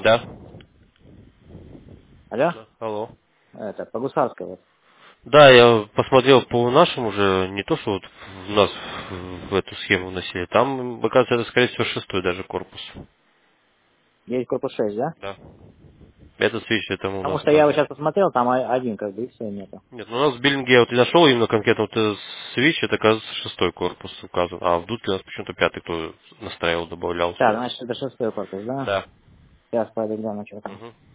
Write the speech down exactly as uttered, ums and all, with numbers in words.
Да. Алло? Да. Алло. Это, по Гусарской вот. Да, я посмотрел по нашему уже, не то, что вот у нас в эту схему вносили. Там, оказывается, это, скорее всего, шестой даже корпус. Есть корпус шесть, да? Да. Это свич, это у Потому нас что я его указано. сейчас посмотрел, там о- один как бы, и все, нету. Нет, ну у нас в биллинге я вот не нашел именно конкретно вот этот свич, это, оказывается, шестой корпус указан. А в дудке у нас почему-то пятый кто настраивал, добавлял Так, сюда. значит, это шестой корпус, да? Да. Сейчас пойду гляну, что там. Мгм.